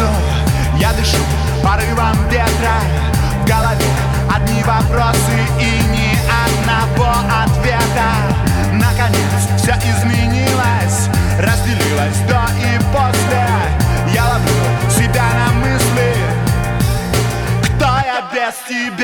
Я дышу порывом ветра. В голове одни вопросы и ни одного ответа. Наконец все изменилось, разделилось до и после. Я ловлю себя на мысли: кто я без тебя?